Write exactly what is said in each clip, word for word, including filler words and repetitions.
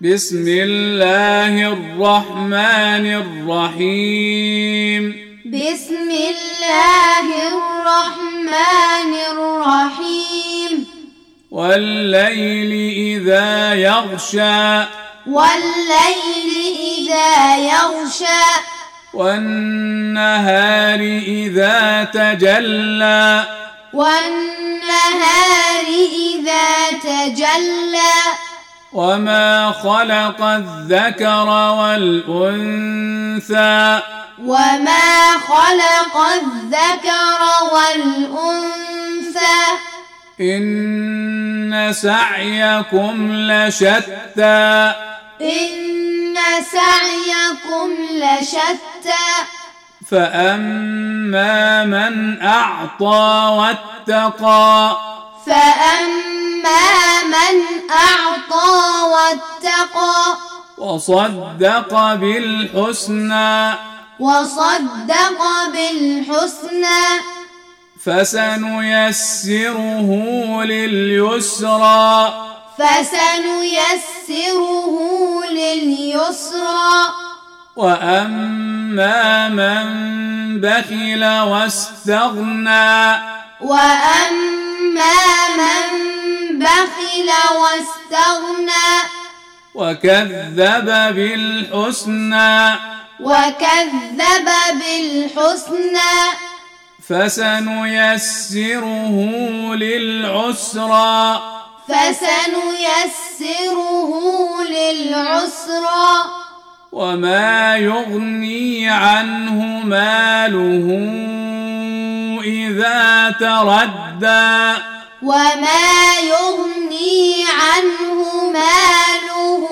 بسم الله الرحمن الرحيم بسم الله الرحمن الرحيم والليل إذا يغشى والليل إذا يغشى والنهار إذا تجلى والنهار إذا تجلى وما خلق الذكر والأنثى وما خلق الذكر والأنثى إن سعيكم لشتى إن سعيكم لشتى فأما من أعطى واتقى فأما من أعطى واتقى وصدق بالحسنى وصدق بالحسنى فسنيسره لليسرى فسنيسره لليسرى وأما من بخل واستغنى وأما من بخل واستغنى وكذب بالحسنى وكذب بالحسنى فسنيسره للعسرى فسنيسره للعسرى وما يغني عنه ماله إذا تردى وما يغني عنه ماله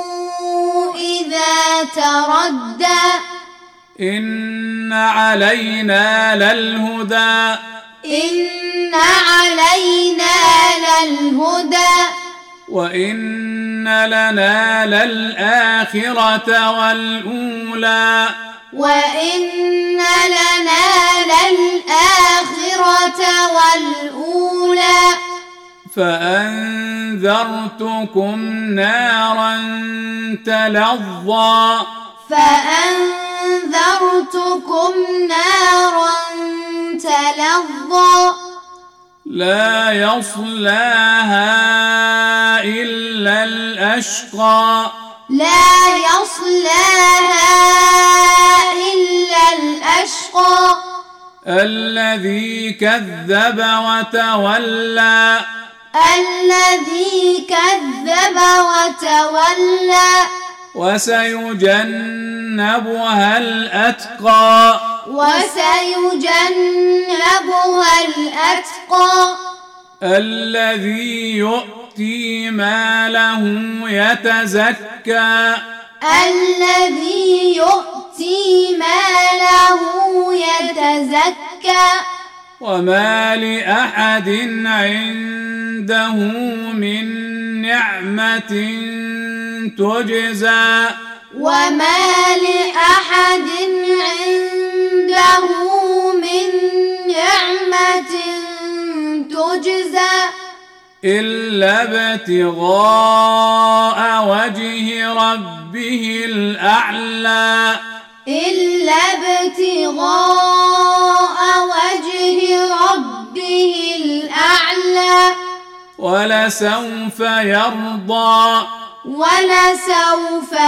إذا تردى إن علينا للهدى إن علينا للهدى وإن لنا للآخرة والأولى وإن لنا للآخرة والأولى فأنذرتكم نارا تلظى فأنذرتكم نارا تلظى لا يصلاها إلا الأشقى لا يصلاها إلا الأشقى الذي كذب وتولى الذي كذب وتولى وسيجنبها الأتقى وسيجنبها الأتقى الذي يؤتي ماله يتزكى الذي يؤتي ماله يتزكى وما لأحد عنده من نعمة تجزى وما لأحد عنده من نعمة تجزى إلا ابتغاء وجه ربه الأعلى إلا ابتغاء وجه ربه الأعلى ولسوف يرضى ولسوف